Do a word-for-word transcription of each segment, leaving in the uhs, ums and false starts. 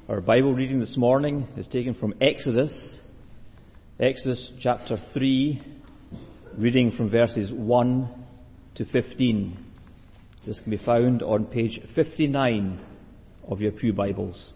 Our Bible reading this morning is taken from Exodus, Exodus chapter three, reading from verses one to fifteen. This can be found on page fifty-nine of your pew Bibles.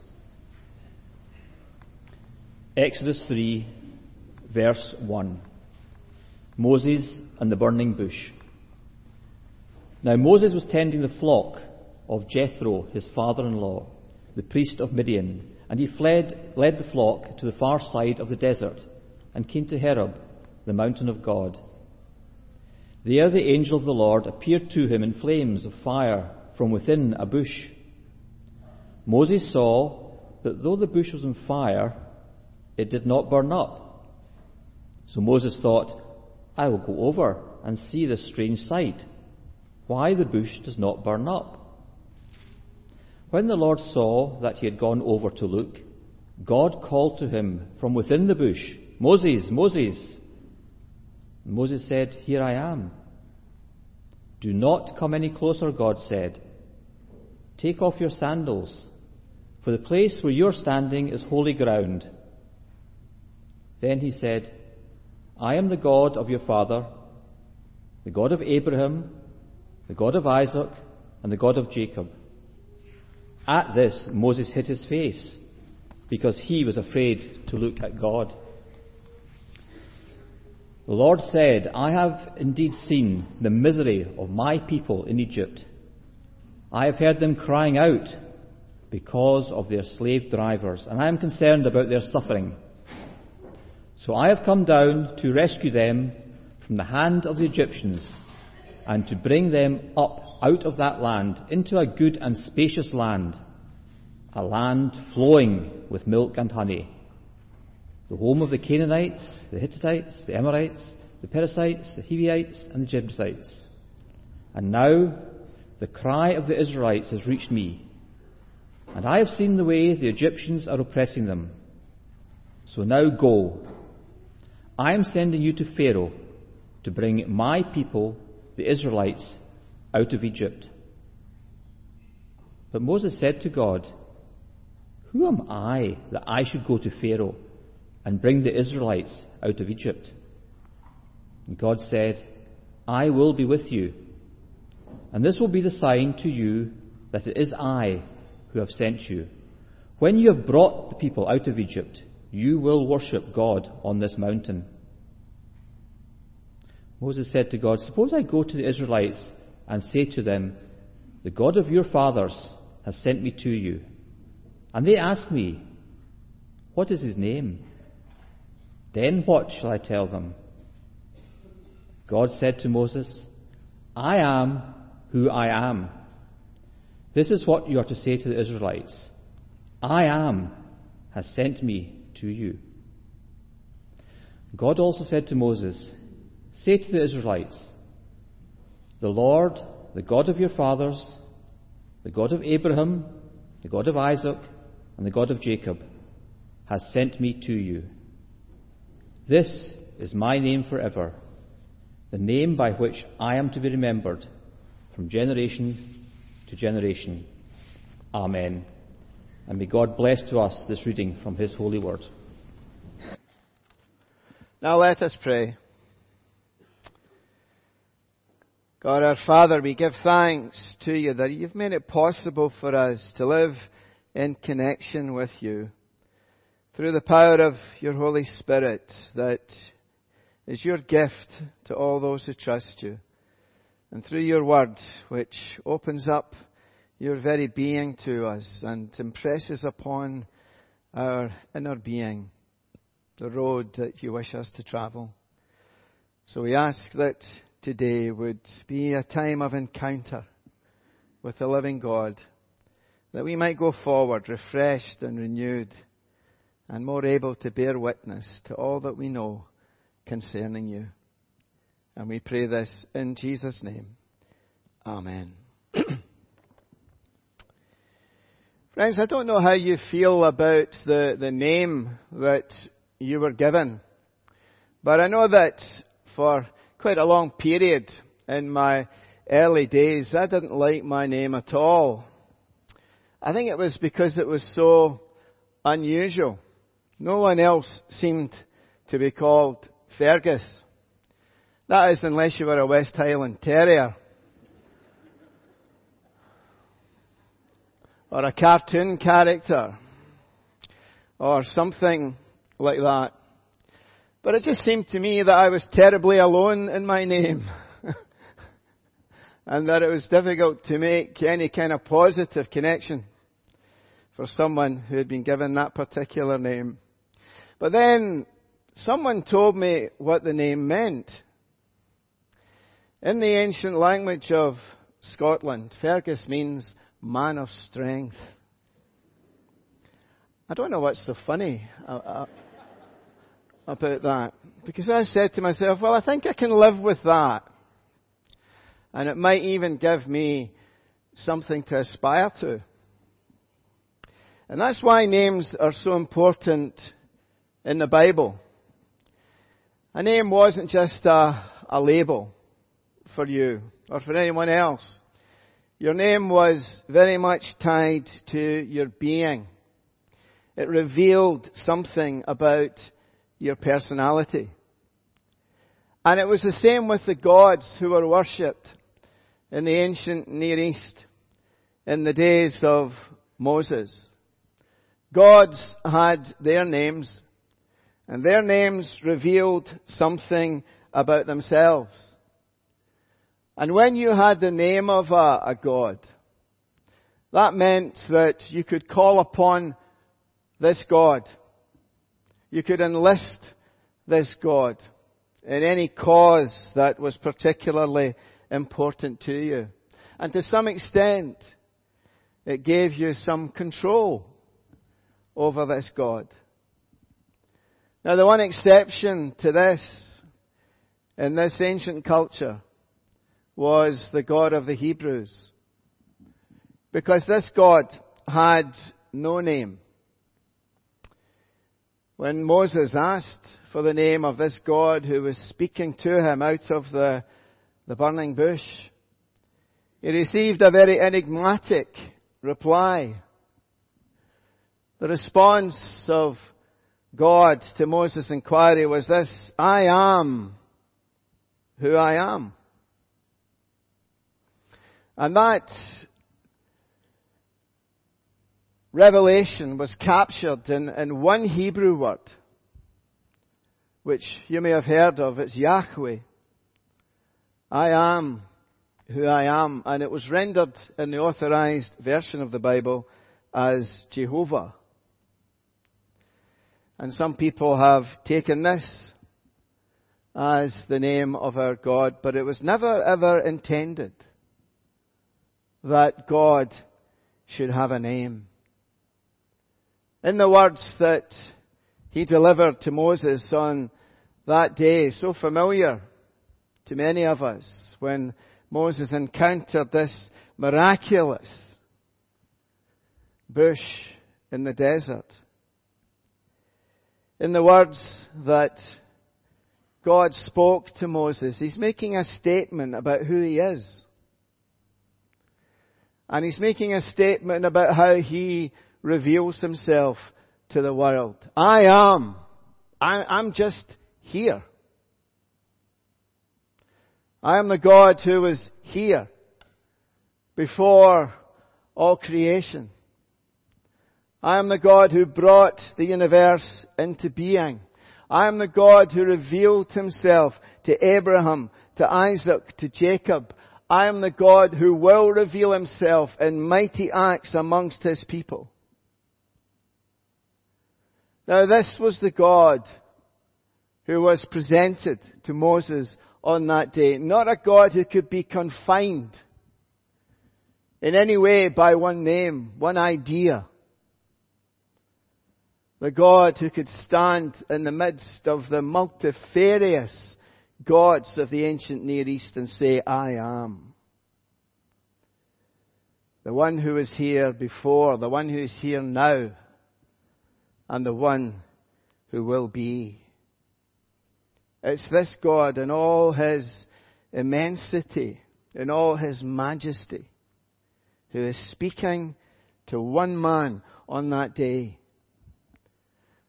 Exodus three, verse one. Moses and the burning bush. Now Moses was tending the flock of Jethro, his father-in-law, the priest of Midian, and he fled, led the flock to the far side of the desert, and came to Horeb, the mountain of God. There the angel of the Lord appeared to him in flames of fire from within a bush. Moses saw that though the bush was on fire, it did not burn up. So Moses thought, I will go over and see this strange sight, why the bush does not burn up. When the Lord saw that he had gone over to look, God called to him from within the bush, Moses, Moses. Moses said, Here I am. Do not come any closer, God said. Take off your sandals, for the place where you are standing is holy ground. Then he said, I am the God of your father, the God of Abraham, the God of Isaac, and the God of Jacob. At this, Moses hid his face, because he was afraid to look at God. The Lord said, I have indeed seen the misery of my people in Egypt. I have heard them crying out because of their slave drivers, and I am concerned about their suffering. So I have come down to rescue them from the hand of the Egyptians, and to bring them up out of that land into a good and spacious land, a land flowing with milk and honey, the home of the Canaanites, the Hittites, the Amorites, the Perizzites, the Hivites, and the Jebusites. And now the cry of the Israelites has reached me, and I have seen the way the Egyptians are oppressing them. So now go. I am sending you to Pharaoh to bring my people, the Israelites, out of Egypt. But Moses said to God, Who am I that I should go to Pharaoh and bring the Israelites out of Egypt? And God said, I will be with you, and this will be the sign to you that it is I who have sent you. When you have brought the people out of Egypt, you will worship God on this mountain. Moses said to God, Suppose I go to the Israelites and say to them, The God of your fathers has sent me to you. And they ask me, What is his name? Then what shall I tell them? God said to Moses, I am who I am. This is what you are to say to the Israelites. I am has sent me to you. God also said to Moses, Say to the Israelites, The Lord, the God of your fathers, the God of Abraham, the God of Isaac, and the God of Jacob, has sent me to you. This is my name forever, the name by which I am to be remembered from generation to generation. Amen. And may God bless to us this reading from his holy word. Now let us pray. God our Father, we give thanks to you that you've made it possible for us to live in connection with you through the power of your Holy Spirit that is your gift to all those who trust you, and through your word which opens up your very being to us and impresses upon our inner being the road that you wish us to travel. So we ask that today would be a time of encounter with the living God, that we might go forward refreshed and renewed and more able to bear witness to all that we know concerning you. And we pray this in Jesus' name. Amen. Friends, I don't know how you feel about the, the name that you were given, but I know that for quite a long period in my early days, I didn't like my name at all. I think it was because it was so unusual. No one else seemed to be called Fergus. That is, unless you were a West Highland Terrier. Or a cartoon character. Or something like that. But it just seemed to me that I was terribly alone in my name. And that it was difficult to make any kind of positive connection for someone who had been given that particular name. But then someone told me what the name meant. In the ancient language of Scotland, Fergus means man of strength. I don't know what's so funny about that. Because I said to myself, well, I think I can live with that. And it might even give me something to aspire to. And that's why names are so important in the Bible. A name wasn't just a, a label for you or for anyone else. Your name was very much tied to your being. It revealed something about your personality. And it was the same with the gods who were worshipped in the ancient Near East in the days of Moses. Gods had their names, and their names revealed something about themselves. And when you had the name of a, a god, that meant that you could call upon this god. You could enlist this god in any cause that was particularly important to you. And to some extent, it gave you some control over this God. Now, the one exception to this in this ancient culture was the God of the Hebrews. Because this God had no name. When Moses asked for the name of this God who was speaking to him out of the the burning bush, he received a very enigmatic reply. The response of God to Moses' inquiry was this: I am who I am. And that revelation was captured in, in one Hebrew word, which you may have heard of. It's Yahweh. I am who I am. And it was rendered in the authorized version of the Bible as Jehovah. And some people have taken this as the name of our God, but it was never ever intended that God should have a name. In the words that he delivered to Moses on that day, so familiar to many of us, when Moses encountered this miraculous bush in the desert. In the words that God spoke to Moses, he's making a statement about who he is. And he's making a statement about how he reveals himself to the world. I am. I, I'm just here. I am the God who was here before all creation. I am the God who brought the universe into being. I am the God who revealed himself to Abraham, to Isaac, to Jacob. I am the God who will reveal himself in mighty acts amongst his people. Now, this was the God who was presented to Moses on that day. Not a God who could be confined in any way by one name, one idea. The God who could stand in the midst of the multifarious gods of the ancient Near East and say, I am. The one who is here before, the one who is here now, and the one who will be. It's this God in all his immensity, in all his majesty, who is speaking to one man on that day.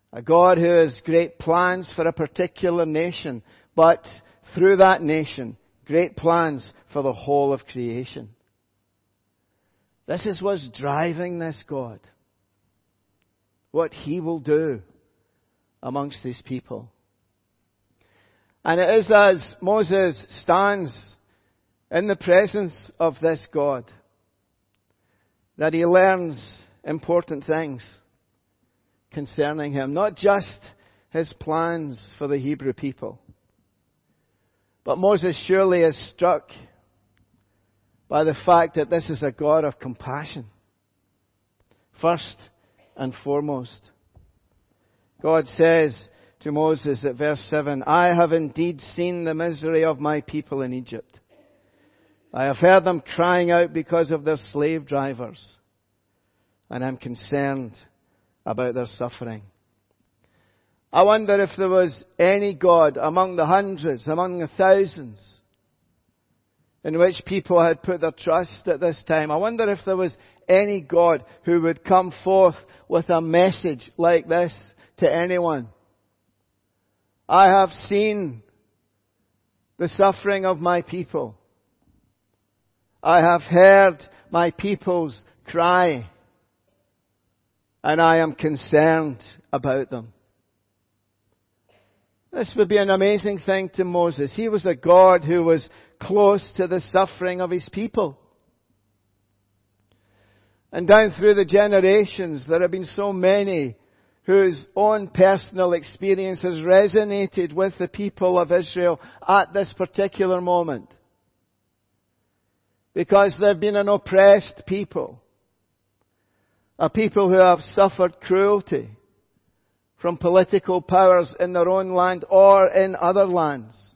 A God who has great plans for a particular nation, but through that nation, great plans for the whole of creation. This is what's driving this God. What He will do amongst these people. And it is as Moses stands in the presence of this God that he learns important things concerning Him. Not just His plans for the Hebrew people. But Moses surely is struck by the fact that this is a God of compassion. First and foremost. God says to Moses at verse seven, I have indeed seen the misery of my people in Egypt. I have heard them crying out because of their slave drivers, and I'm concerned about their suffering. I wonder if there was any God among the hundreds, among the thousands, in which people had put their trust at this time. I wonder if there was any God who would come forth with a message like this to anyone. I have seen the suffering of my people. I have heard my people's cry, and I am concerned about them. This would be an amazing thing to Moses. He was a God who was close to the suffering of His people. And down through the generations, there have been so many whose own personal experience has resonated with the people of Israel at this particular moment. Because they've been an oppressed people. A people who have suffered cruelty from political powers in their own land or in other lands.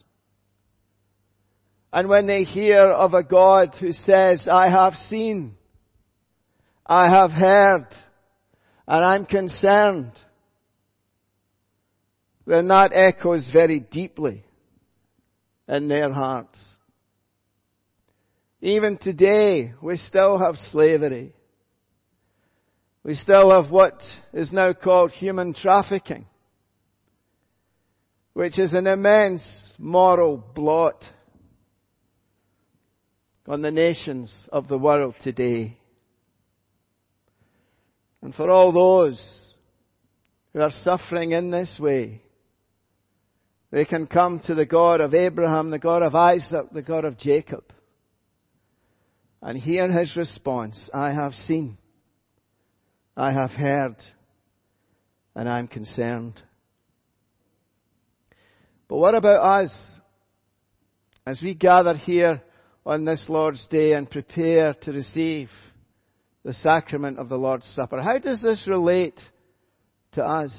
And when they hear of a God who says, I have seen, I have heard, and I'm concerned, then that echoes very deeply in their hearts. Even today, we still have slavery. We still have what is now called human trafficking, which is an immense moral blot on the nations of the world today. And for all those who are suffering in this way, they can come to the God of Abraham, the God of Isaac, the God of Jacob, and hear His response, I have seen, I have heard, and I'm concerned. But what about us? As we gather here on this Lord's Day and prepare to receive the sacrament of the Lord's Supper, how does this relate to us?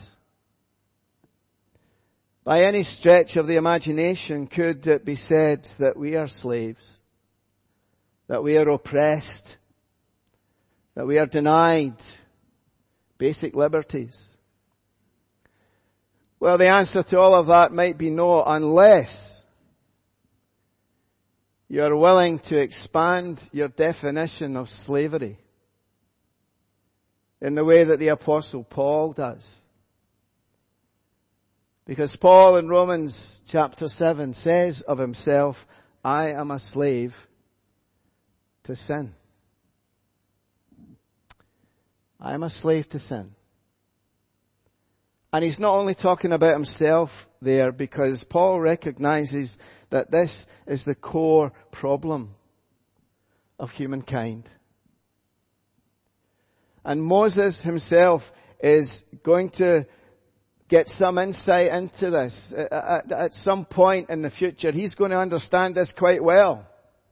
By any stretch of the imagination, could it be said that we are slaves? That we are oppressed? That we are denied basic liberties? Well, the answer to all of that might be no, unless you are willing to expand your definition of slavery in the way that the Apostle Paul does. Because Paul in Romans chapter seven says of himself, I am a slave to sin. I am a slave to sin. And he's not only talking about himself there, because Paul recognizes that this is the core problem of humankind. And Moses himself is going to get some insight into this. At, at some point in the future, he's going to understand this quite well.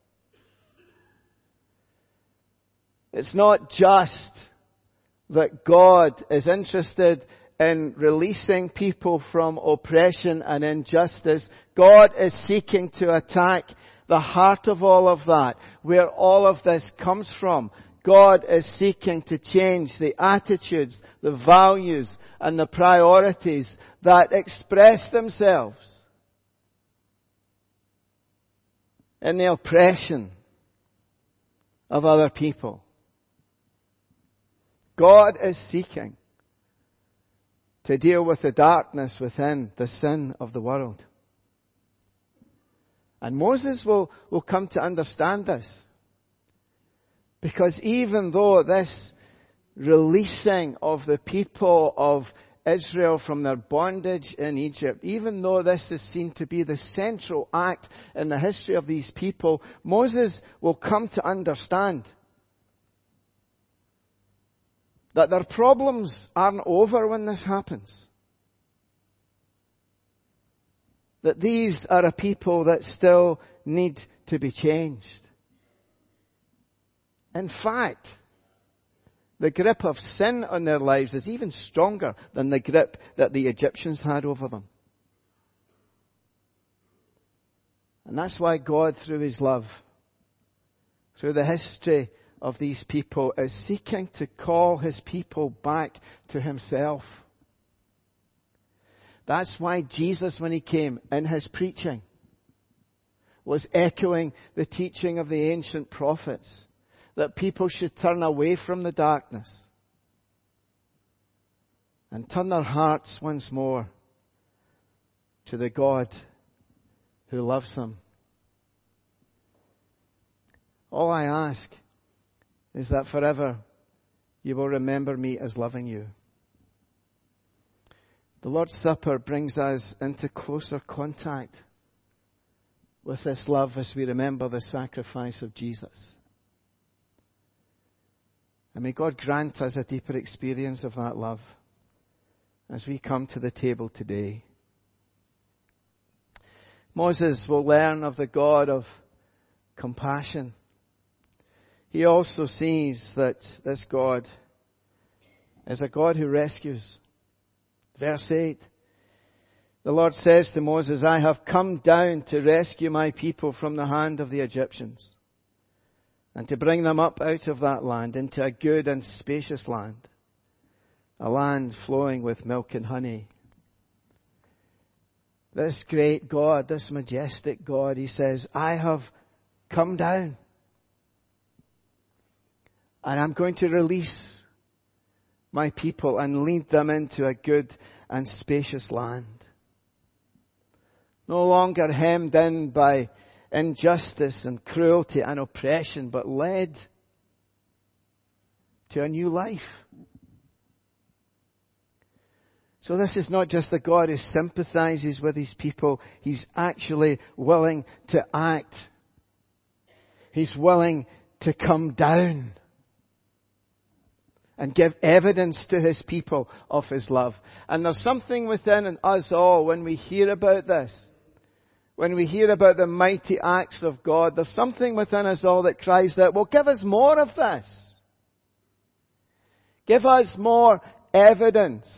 It's not just that God is interested in releasing people from oppression and injustice. God is seeking to attack the heart of all of that, where all of this comes from. God is seeking to change the attitudes, the values, and the priorities that express themselves in the oppression of other people. God is seeking to deal with the darkness within, the sin of the world. And Moses will, will come to understand this. Because even though this releasing of the people of Israel from their bondage in Egypt, even though this is seen to be the central act in the history of these people, Moses will come to understand that their problems aren't over when this happens. That these are a people that still need to be changed. In fact, the grip of sin on their lives is even stronger than the grip that the Egyptians had over them. And that's why God, through His love, through the history of these people, is seeking to call His people back to Himself. That's why Jesus, when He came in His preaching, was echoing the teaching of the ancient prophets, that people should turn away from the darkness and turn their hearts once more to the God who loves them. All I ask is that forever you will remember me as loving you. The Lord's Supper brings us into closer contact with this love as we remember the sacrifice of Jesus. And may God grant us a deeper experience of that love as we come to the table today. Moses will learn of the God of compassion. He also sees that this God is a God who rescues. Verse eight. The Lord says to Moses, I have come down to rescue my people from the hand of the Egyptians, and to bring them up out of that land into a good and spacious land, a land flowing with milk and honey. This great God, this majestic God, He says, I have come down, and I'm going to release my people and lead them into a good and spacious land. No longer hemmed in by injustice and cruelty and oppression, but led to a new life. So this is not just a God who sympathizes with His people. He's actually willing to act. He's willing to come down and give evidence to His people of His love. And there's something within us all when we hear about this. When we hear about the mighty acts of God, there's something within us all that cries out, well, give us more of this. Give us more evidence.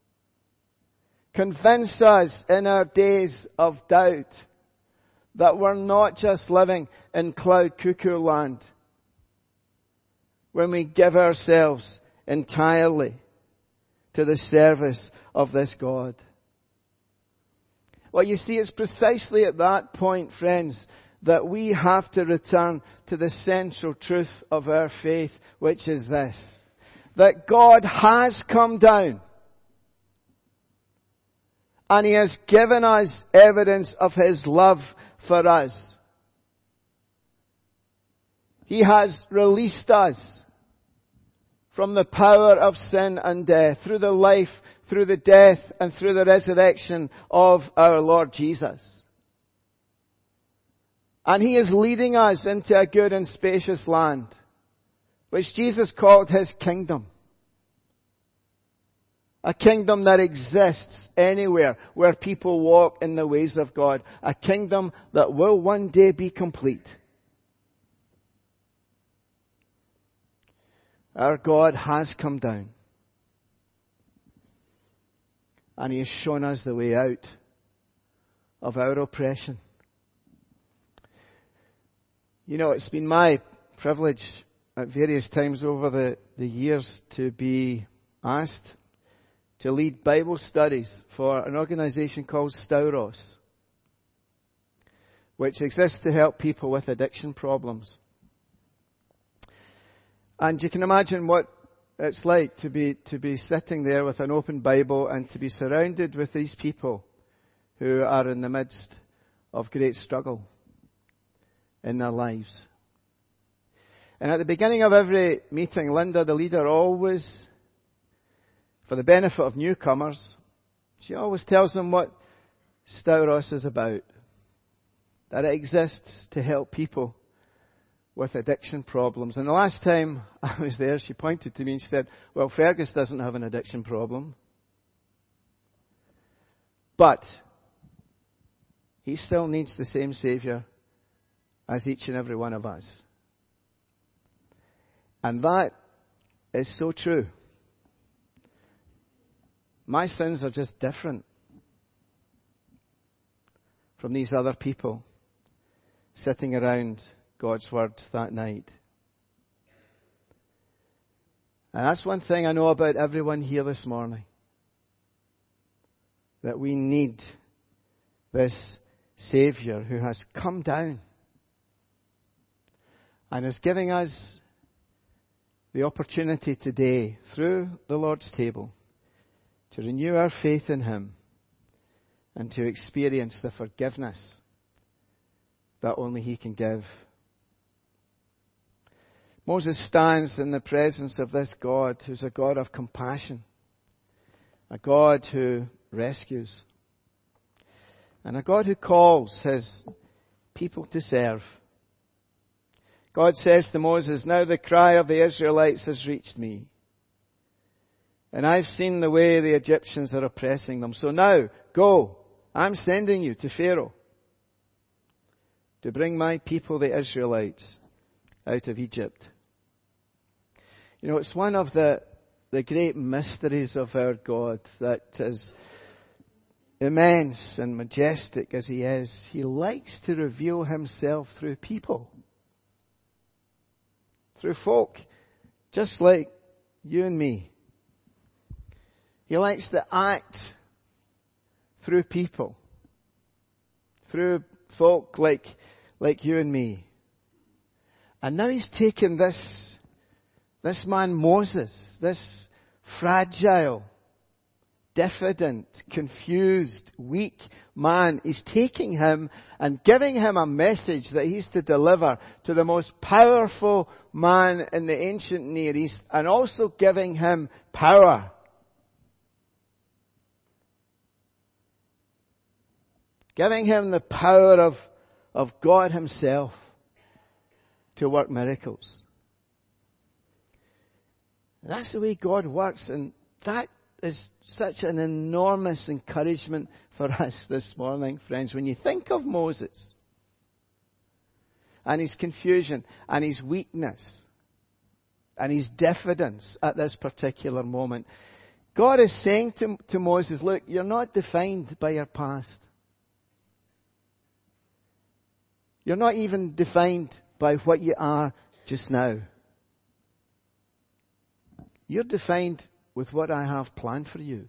Convince us in our days of doubt that we're not just living in cloud cuckoo land when we give ourselves entirely to the service of this God. Well, you see, it's precisely at that point, friends, that we have to return to the central truth of our faith, which is this: that God has come down and He has given us evidence of His love for us. He has released us from the power of sin and death through the life, through the death, and through the resurrection of our Lord Jesus. And He is leading us into a good and spacious land, which Jesus called His kingdom. A kingdom that exists anywhere where people walk in the ways of God. A kingdom that will one day be complete. Our God has come down. And He has shown us the way out of our oppression. You know, it's been my privilege at various times over the, the years to be asked to lead Bible studies for an organization called Stauros, which exists to help people with addiction problems. And you can imagine what it's like to be, to be sitting there with an open Bible and to be surrounded with these people who are in the midst of great struggle in their lives. And at the beginning of every meeting, Linda, the leader, always, for the benefit of newcomers, she always tells them what Stauros is about. That it exists to help people with addiction problems. And the last time I was there, she pointed to me and she said, well, Fergus doesn't have an addiction problem. But he still needs the same Saviour as each and every one of us. And that is so true. My sins are just different from these other people sitting around God's Word that night. And that's one thing I know about everyone here this morning. That we need this Saviour who has come down and is giving us the opportunity today, through the Lord's table, to renew our faith in Him and to experience the forgiveness that only He can give. Moses stands in the presence of this God who's a God of compassion, a God who rescues, and a God who calls His people to serve. God says to Moses, now the cry of the Israelites has reached me, and I've seen the way the Egyptians are oppressing them. So now, go, I'm sending you to Pharaoh to bring my people, the Israelites, out of Egypt. You know, it's one of the, the great mysteries of our God that is immense and majestic as He is. He likes to reveal Himself through people. Through folk just like you and me. He likes to act through people. Through folk like, like you and me. And now He's taken this, this man Moses, this fragile, diffident, confused, weak man. He's taking him and giving him a message that he's to deliver to the most powerful man in the ancient Near East, and also giving him power. Giving him the power of, of God Himself to work miracles. That's the way God works, and that is such an enormous encouragement for us this morning, friends. When you think of Moses and his confusion and his weakness and his diffidence at this particular moment, God is saying to, to Moses, look, you're not defined by your past. You're not even defined by what you are just now. You're defined with what I have planned for you.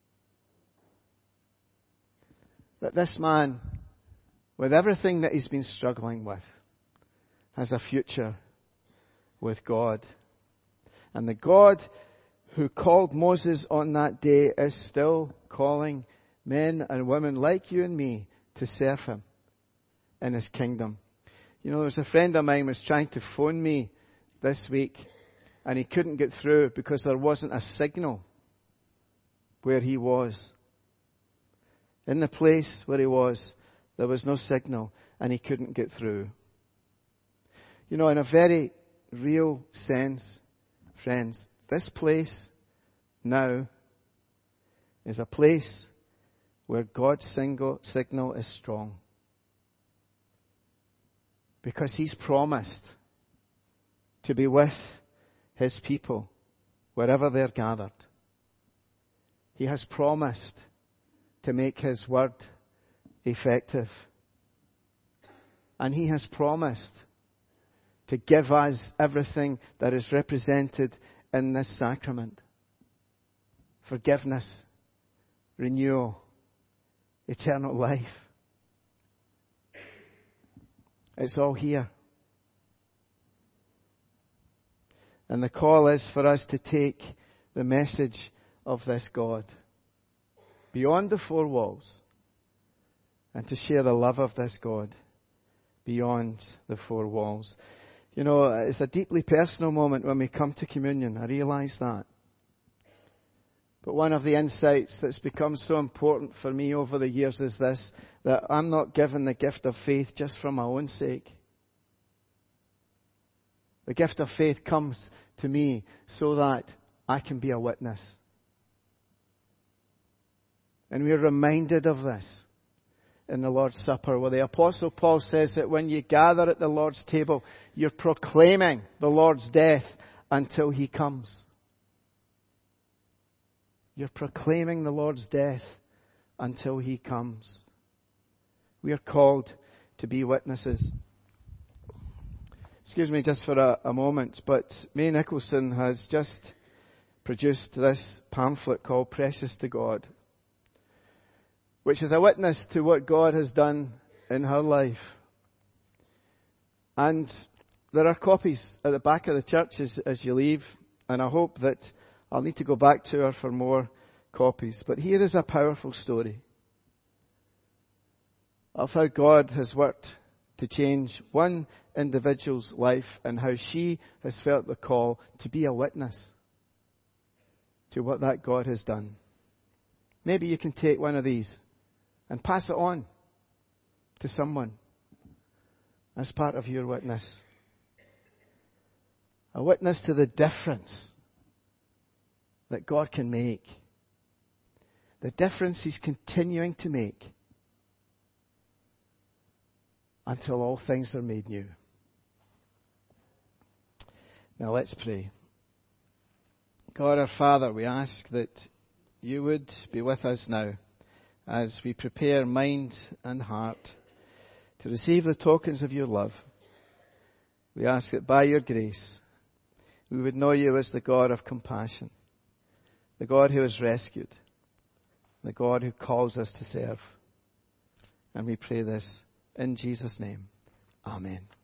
That this man, with everything that he's been struggling with, has a future with God. And the God who called Moses on that day is still calling men and women like you and me to serve Him in His kingdom. You know, there was a friend of mine who was trying to phone me this week, and he couldn't get through because there wasn't a signal where he was. In the place where he was, there was no signal, and he couldn't get through. You know, in a very real sense, friends, this place now is a place where God's single signal is strong. Because He's promised to be with His people wherever they're gathered. He has promised to make His word effective. And He has promised to give us everything that is represented in this sacrament. Forgiveness, renewal, eternal life. It's all here. And the call is for us to take the message of this God beyond the four walls and to share the love of this God beyond the four walls. You know, it's a deeply personal moment when we come to communion. I realise that. But one of the insights that's become so important for me over the years is this, that I'm not given the gift of faith just for my own sake. The gift of faith comes to me so that I can be a witness. And we're reminded of this in the Lord's Supper, where the Apostle Paul says that when you gather at the Lord's table, you're proclaiming the Lord's death until He comes. You're proclaiming the Lord's death until He comes. We are called to be witnesses. Excuse me just for a, a moment, but May Nicholson has just produced this pamphlet called Precious to God, which is a witness to what God has done in her life. And there are copies at the back of the church as, as you leave, and I hope that I'll need to go back to her for more copies. But here is a powerful story of how God has worked to change one individual's life and how she has felt the call to be a witness to what that God has done. Maybe you can take one of these and pass it on to someone as part of your witness. A witness to the difference that God can make. The difference He's continuing to make until all things are made new. Now let's pray. God our Father, we ask that You would be with us now as we prepare mind and heart to receive the tokens of Your love. We ask that by Your grace we would know You as the God of compassion, the God who has rescued, the God who calls us to serve. And we pray this in Jesus' name. Amen.